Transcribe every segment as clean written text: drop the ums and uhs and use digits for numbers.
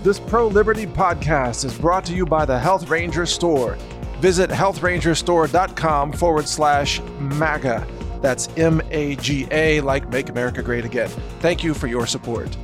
This pro-liberty podcast is brought to you by the Health Ranger Store. Visit healthrangerstore.com/MAGA. That's MAGA, like Make America Great Again. Thank you for your support.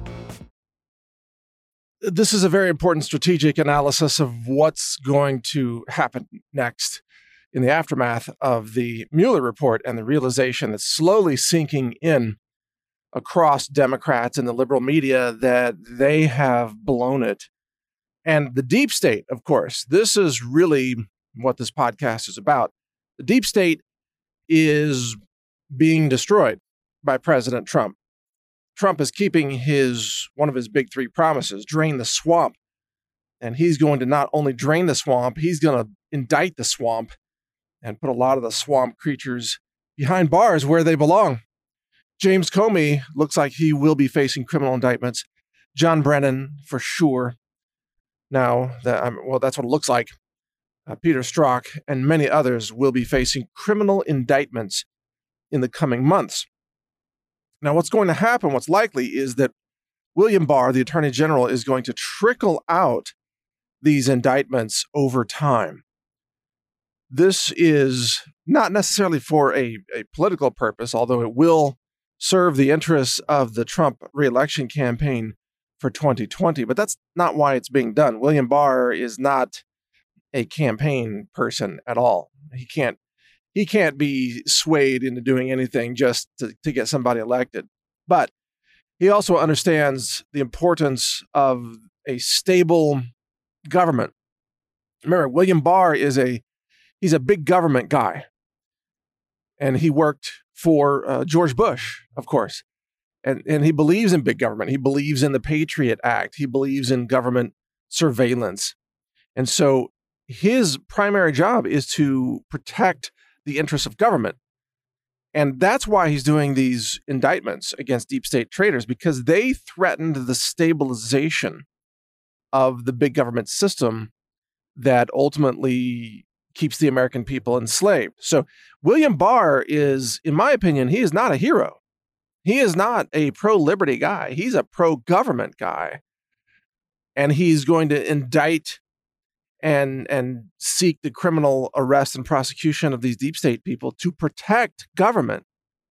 This is a very important strategic analysis of what's going to happen next in the aftermath of the Mueller report and the realization that's slowly sinking in across Democrats and the liberal media that they have blown it. And the deep state, of course, this is really what this podcast is about. The deep state is being destroyed by President Trump. Trump is keeping one of his big three promises, drain the swamp. And he's going to not only drain the swamp, he's going to indict the swamp and put a lot of the swamp creatures behind bars where they belong. James Comey looks like he will be facing criminal indictments. John Brennan, for sure. Now, that's what it looks like. Peter Strzok and many others will be facing criminal indictments in the coming months. Now, what's going to happen, what's likely, is that William Barr, the Attorney General, is going to trickle out these indictments over time. This is not necessarily for a political purpose, although it will serve the interests of the Trump re-election campaign for 2020, but that's not why it's being done. William Barr is not a campaign person at all. He can't be swayed into doing anything just to get somebody elected. But he also understands the importance of a stable government. Remember, William Barr he's a big government guy. And he worked for George Bush, of course. And he believes in big government. He believes in the Patriot Act. He believes in government surveillance. And so his primary job is to protect the interests of government. And that's why he's doing these indictments against deep state traitors, because they threatened the stabilization of the big government system that ultimately keeps the American people enslaved. So William Barr is, in my opinion, he is not a hero. He is not a pro-liberty guy. He's a pro-government guy. And he's going to indict and seek the criminal arrest and prosecution of these deep state people to protect government.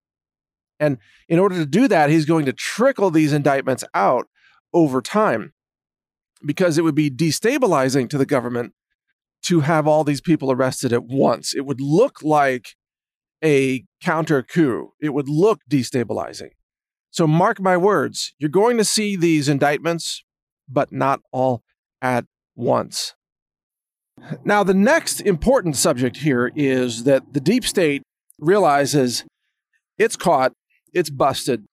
And in order to do that, he's going to trickle these indictments out over time, because it would be destabilizing to the government to have all these people arrested at once. It would look like a counter coup. It would look destabilizing. So mark my words, you're going to see these indictments, but not all at once. Now, the next important subject here is that the deep state realizes it's caught, it's busted.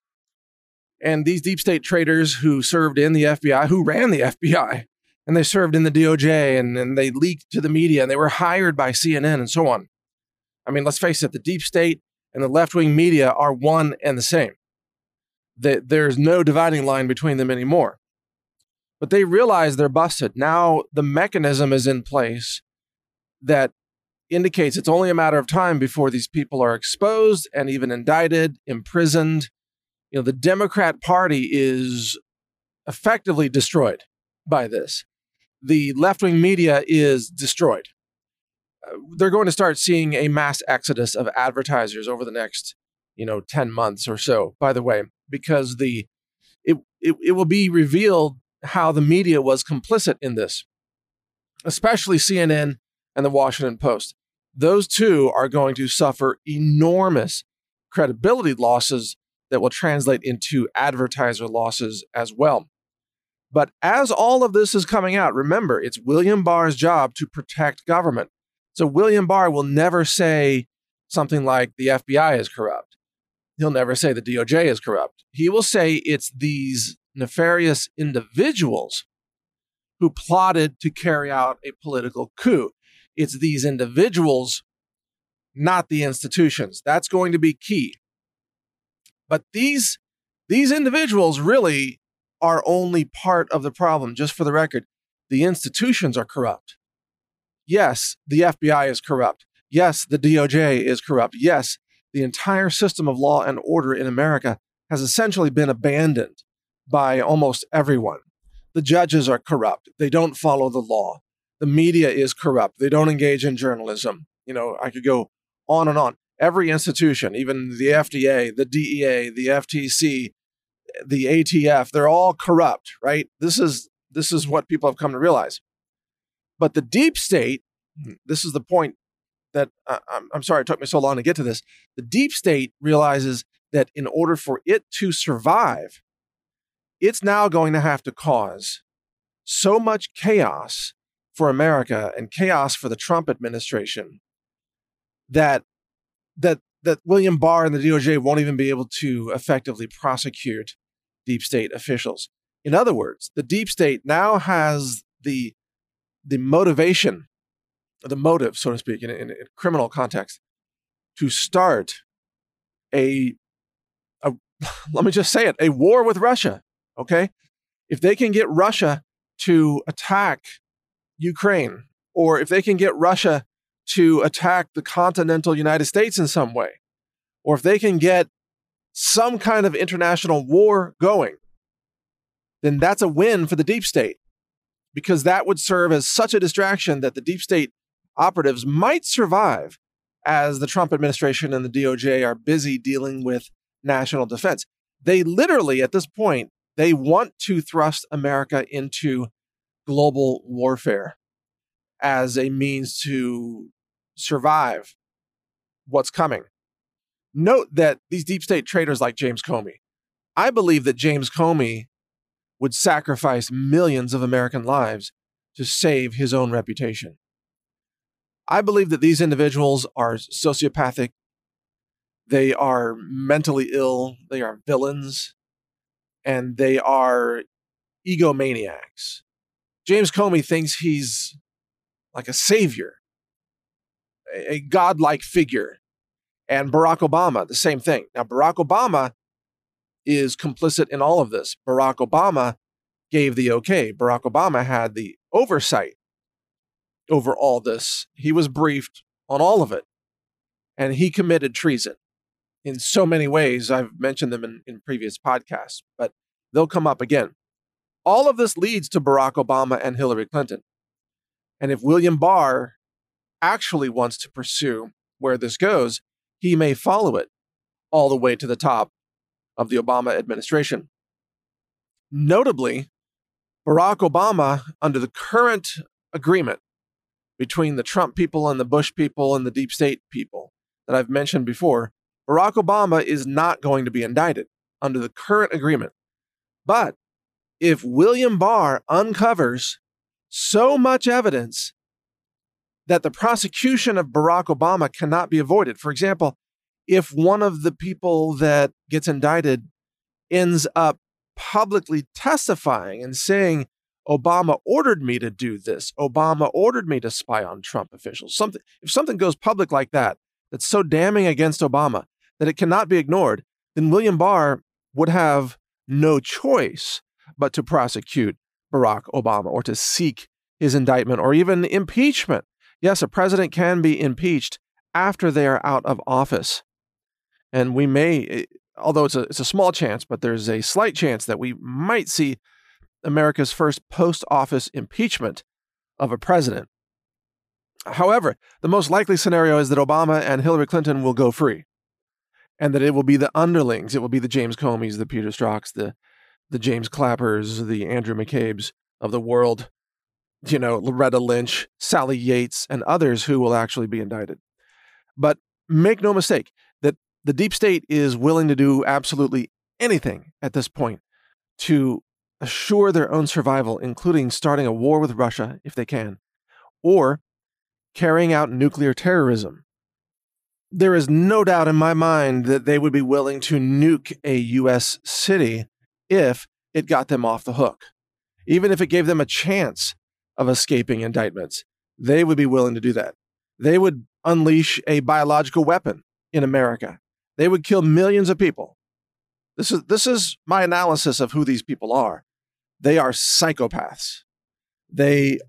And these deep state traitors who served in the FBI, who ran the FBI, and they served in the DOJ, and they leaked to the media, and they were hired by CNN and so on. I mean, let's face it, the deep state and the left-wing media are one and the same. There's no dividing line between them anymore. But they realize they're busted. Now the mechanism is in place that indicates it's only a matter of time before these people are exposed and even indicted, imprisoned. You know, the Democrat Party is effectively destroyed by this. The left-wing media is destroyed. They're going to start seeing a mass exodus of advertisers over the next, 10 months or so, by the way, because it will be revealed how the media was complicit in this, especially CNN and the Washington Post. Those two are going to suffer enormous credibility losses that will translate into advertiser losses as well. But as all of this is coming out, remember, it's William Barr's job to protect government. So William Barr will never say something like the FBI is corrupt. He'll never say the DOJ is corrupt. He will say it's these nefarious individuals who plotted to carry out a political coup. It's these individuals, not the institutions. That's going to be key. But these individuals really are only part of the problem. Just for the record, the institutions are corrupt. Yes, the FBI is corrupt. Yes, the DOJ is corrupt. Yes, the entire system of law and order in America has essentially been abandoned by almost everyone. The judges are corrupt. They don't follow the law. The media is corrupt. They don't engage in journalism. I could go on and on. Every institution, even the FDA, the DEA, the FTC, the ATF, they're all corrupt, right? This is what people have come to realize. But the deep state, this is the point that I'm sorry it took me so long to get to this. The deep state realizes that in order for it to survive, it's now going to have to cause so much chaos for America and chaos for the Trump administration that William Barr and the DOJ won't even be able to effectively prosecute deep state officials. In other words, the deep state now has the motivation, the motive, so to speak, in a criminal context, to start a let me just say it, a war with Russia. Okay, if they can get Russia to attack Ukraine, or if they can get Russia to attack the continental United States in some way, or if they can get some kind of international war going, then that's a win for the deep state, because that would serve as such a distraction that the deep state operatives might survive as the Trump administration and the DOJ are busy dealing with national defense. They literally, at this point, they want to thrust America into global warfare as a means to survive what's coming. Note that these deep state traitors like James Comey, I believe that James Comey would sacrifice millions of American lives to save his own reputation. I believe that these individuals are sociopathic. They are mentally ill. They are villains. And they are egomaniacs. James Comey thinks he's like a savior, a godlike figure. And Barack Obama, the same thing. Now, Barack Obama is complicit in all of this. Barack Obama gave the okay. Barack Obama had the oversight over all this. He was briefed on all of it. And he committed treason in so many ways. I've mentioned them in previous podcasts, but they'll come up again. All of this leads to Barack Obama and Hillary Clinton. And if William Barr actually wants to pursue where this goes, he may follow it all the way to the top of the Obama administration. Notably, Barack Obama, under the current agreement between the Trump people and the Bush people and the deep state people that I've mentioned before, Barack Obama is not going to be indicted under the current agreement. But if William Barr uncovers so much evidence that the prosecution of Barack Obama cannot be avoided, for example, if one of the people that gets indicted ends up publicly testifying and saying, Obama ordered me to do this, Obama ordered me to spy on Trump officials, if something goes public like that, that's so damning against Obama that it cannot be ignored, then William Barr would have no choice but to prosecute Barack Obama or to seek his indictment or even impeachment. Yes, a president can be impeached after they are out of office. And we may, although it's a small chance, but there's a slight chance that we might see America's first post-office impeachment of a president. However, the most likely scenario is that Obama and Hillary Clinton will go free, and that it will be the underlings, it will be the James Comeys, the Peter Strzok's, the James Clappers, the Andrew McCabe's of the world, Loretta Lynch, Sally Yates, and others who will actually be indicted. But make no mistake that the deep state is willing to do absolutely anything at this point to assure their own survival, including starting a war with Russia if they can, or carrying out nuclear terrorism. There is no doubt in my mind that they would be willing to nuke a U.S. city if it got them off the hook. Even if it gave them a chance of escaping indictments, they would be willing to do that. They would unleash a biological weapon in America. They would kill millions of people. This is my analysis of who these people are. They are psychopaths. They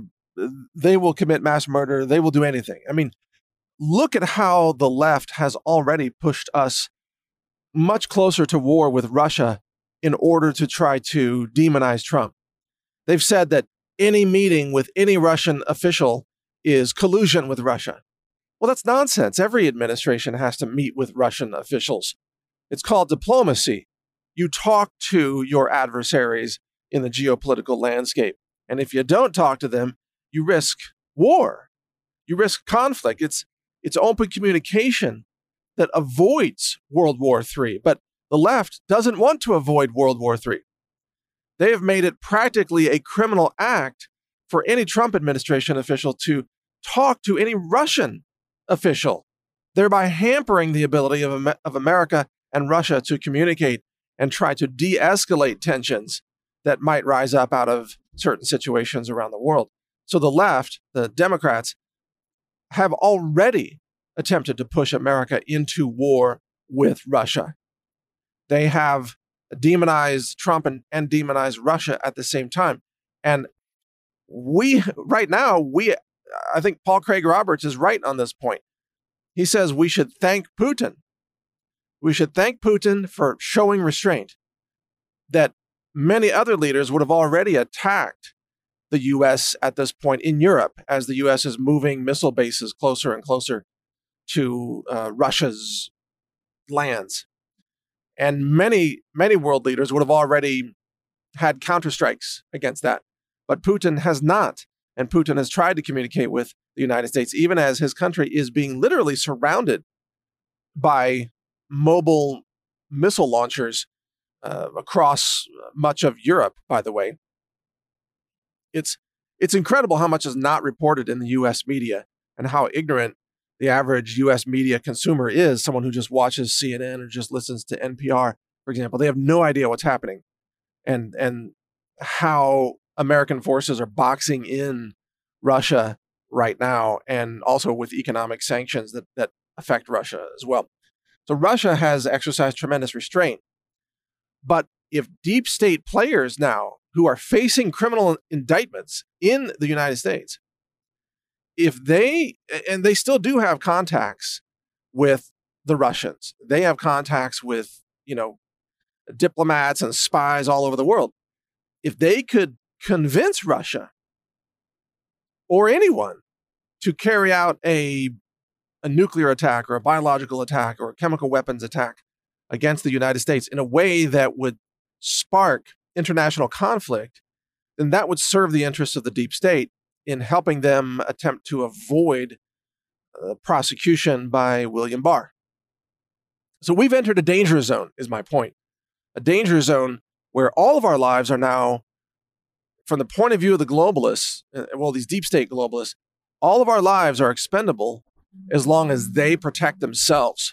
will commit mass murder. They will do anything. I mean, look at how the left has already pushed us much closer to war with Russia in order to try to demonize Trump. They've said that any meeting with any Russian official is collusion with Russia. Well, that's nonsense. Every administration has to meet with Russian officials. It's called diplomacy. You talk to your adversaries in the geopolitical landscape. And if you don't talk to them, you risk war. You risk conflict. It's open communication that avoids World War III. But the left doesn't want to avoid World War III. They have made it practically a criminal act for any Trump administration official to talk to any Russian official, thereby hampering the ability of America and Russia to communicate and try to de-escalate tensions that might rise up out of certain situations around the world. So the left, the Democrats, have already attempted to push America into war with Russia. They have demonized Trump and demonized Russia at the same time. And I think Paul Craig Roberts is right on this point. He says we should thank Putin. We should thank Putin for showing restraint, that many other leaders would have already attacked the U.S. at this point in Europe, as the U.S. is moving missile bases closer and closer to Russia's lands. And many world leaders would have already had counterstrikes against that. But Putin has not. And Putin has tried to communicate with the United States, even as his country is being literally surrounded by mobile missile launchers across much of Europe, by the way. It's incredible how much is not reported in the U.S. media and how ignorant the average U.S. media consumer is, someone who just watches CNN or just listens to NPR, for example. They have no idea what's happening and how American forces are boxing in Russia right now, and also with economic sanctions that affect Russia as well. So Russia has exercised tremendous restraint. But if deep state players now who are facing criminal indictments in the United States, if they still do have contacts with the Russians, they have contacts with, diplomats and spies all over the world. If they could convince Russia or anyone to carry out a nuclear attack or a biological attack or a chemical weapons attack against the United States in a way that would spark international conflict, then that would serve the interests of the deep state in helping them attempt to avoid prosecution by William Barr. So we've entered a danger zone, is my point. A danger zone where all of our lives are now, from the point of view of the globalists, these deep state globalists, all of our lives are expendable as long as they protect themselves.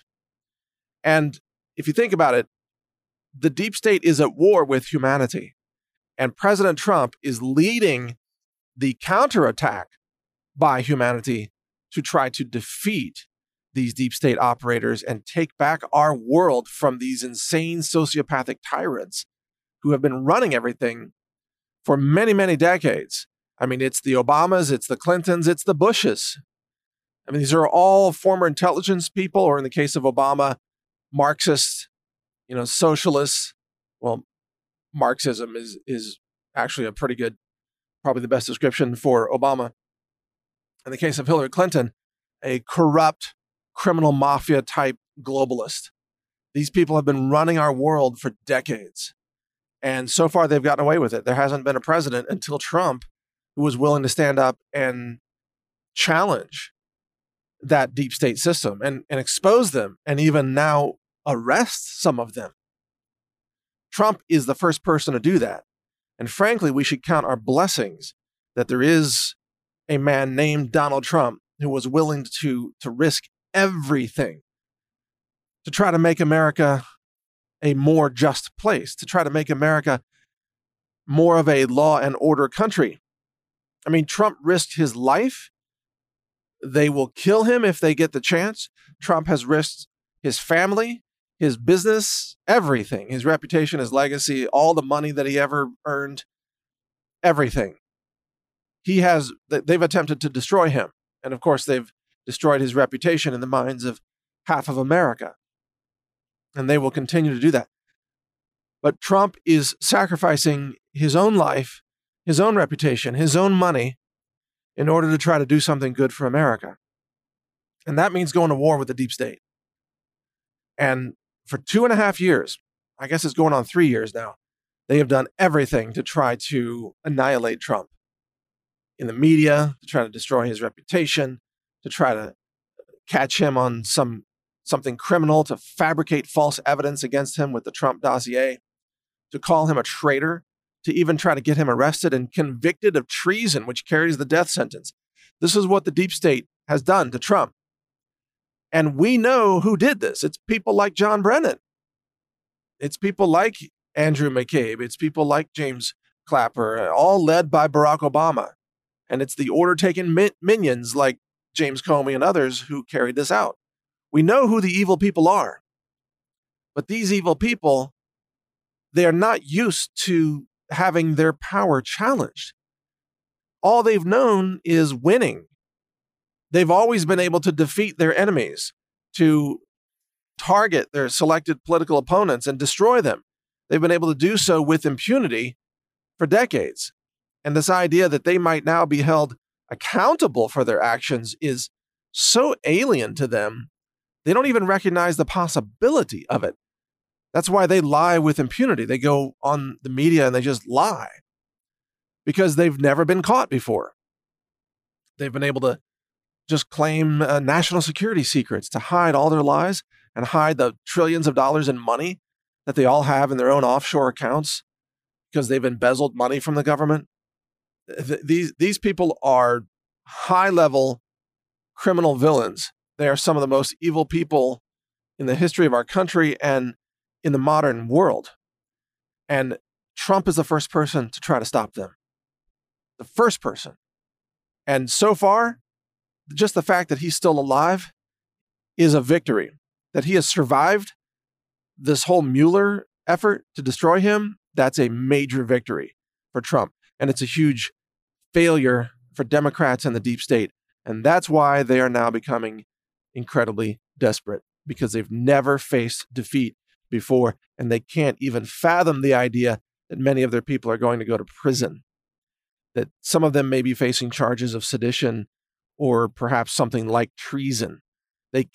And if you think about it, the deep state is at war with humanity. And President Trump is leading the counterattack by humanity to try to defeat these deep state operators and take back our world from these insane sociopathic tyrants who have been running everything for many, many decades. I mean, it's the Obamas, it's the Clintons, it's the Bushes. I mean, these are all former intelligence people, or in the case of Obama, Marxists, socialists. Well, Marxism is actually a pretty good, probably the best description for Obama. In the case of Hillary Clinton, a corrupt criminal mafia type globalist. These people have been running our world for decades. And so far they've gotten away with it. There hasn't been a president until Trump who was willing to stand up and challenge that deep state system and expose them, and even now arrest some of them. Trump is the first person to do that. And frankly, we should count our blessings that there is a man named Donald Trump who was willing to risk everything to try to make America a more just place, to try to make America more of a law and order country. I mean, Trump risked his life. They will kill him if they get the chance. Trump has risked his family, his business, everything, his reputation, his legacy, all the money that he ever earned, everything. They've attempted to destroy him. And of course, they've destroyed his reputation in the minds of half of America. And they will continue to do that. But Trump is sacrificing his own life his own reputation, his own money, in order to try to do something good for America. And that means going to war with the deep state. And for 2.5 years, I guess it's going on 3 years now, they have done everything to try to annihilate Trump. In the media, to try to destroy his reputation, to try to catch him on something criminal, to fabricate false evidence against him with the Trump dossier, to call him a traitor, to even try to get him arrested and convicted of treason, which carries the death sentence. This is what the deep state has done to Trump. And we know who did this. It's people like John Brennan. It's people like Andrew McCabe. It's people like James Clapper, all led by Barack Obama. And it's the order-taking minions like James Comey and others who carried this out. We know who the evil people are. But these evil people, they are not used to having their power challenged. All they've known is winning. They've always been able to defeat their enemies, to target their selected political opponents and destroy them. They've been able to do so with impunity for decades. And this idea that they might now be held accountable for their actions is so alien to them, they don't even recognize the possibility of it. That's why they lie with impunity. They go on the media and they just lie because they've never been caught before. They've been able to just claim national security secrets to hide all their lies and hide the trillions of dollars in money that they all have in their own offshore accounts because they've embezzled money from the government. These people are high-level criminal villains. They are some of the most evil people in the history of our country and in the modern world. And Trump is the first person to try to stop them. The first person. And so far, just the fact that he's still alive is a victory. That he has survived this whole Mueller effort to destroy him, that's a major victory for Trump. And it's a huge failure for Democrats and the deep state. And that's why they are now becoming incredibly desperate, because they've never faced defeat before, and they can't even fathom the idea that many of their people are going to go to prison, that some of them may be facing charges of sedition or perhaps something like treason. They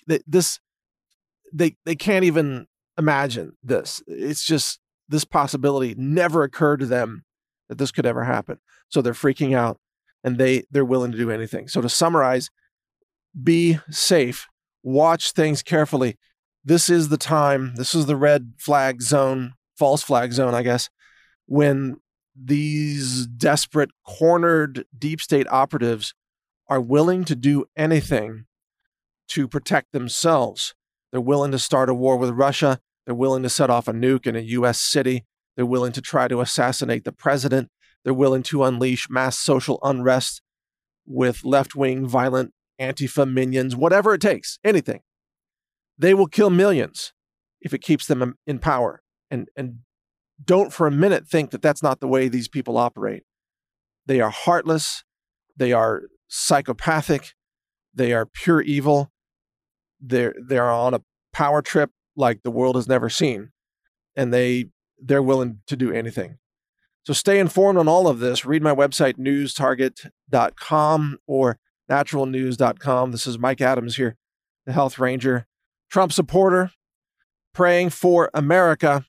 can't even imagine this. It's just, this possibility never occurred to them that this could ever happen. So they're freaking out, and they're willing to do anything. So to summarize, be safe, watch things carefully. This is the time, this is the red flag zone, false flag zone, I guess, when these desperate, cornered deep state operatives are willing to do anything to protect themselves. They're willing to start a war with Russia. They're willing to set off a nuke in a U.S. city. They're willing to try to assassinate the president. They're willing to unleash mass social unrest with left-wing, violent Antifa minions, whatever it takes, anything. They will kill millions if it keeps them in power. And don't for a minute think that that's not the way these people operate. They are heartless. They are psychopathic. They are pure evil. They're on a power trip like the world has never seen. And they're willing to do anything. So stay informed on all of this. Read my website, newstarget.com or naturalnews.com. This is Mike Adams here, the Health Ranger, Trump supporter, praying for America.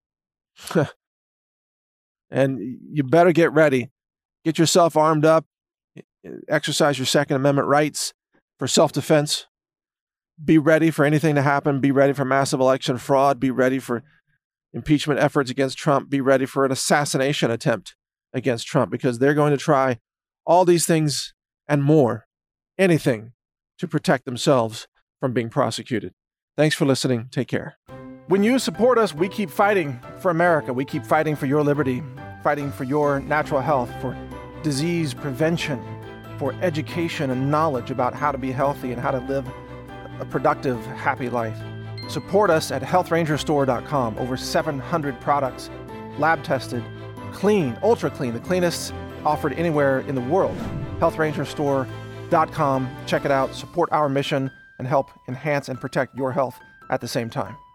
And you better get ready. Get yourself armed up. Exercise your Second Amendment rights for self-defense. Be ready for anything to happen. Be ready for massive election fraud. Be ready for impeachment efforts against Trump. Be ready for an assassination attempt against Trump, because they're going to try all these things and more, anything to protect themselves from being prosecuted. Thanks for listening. Take care. When you support us, we keep fighting for America. We keep fighting for your liberty, fighting for your natural health, for disease prevention, for education and knowledge about how to be healthy and how to live a productive, happy life. Support us at healthrangerstore.com. Over 700 products, lab tested, clean, ultra clean, the cleanest offered anywhere in the world. healthrangerstore.com. Check it out, support our mission, and help enhance and protect your health at the same time.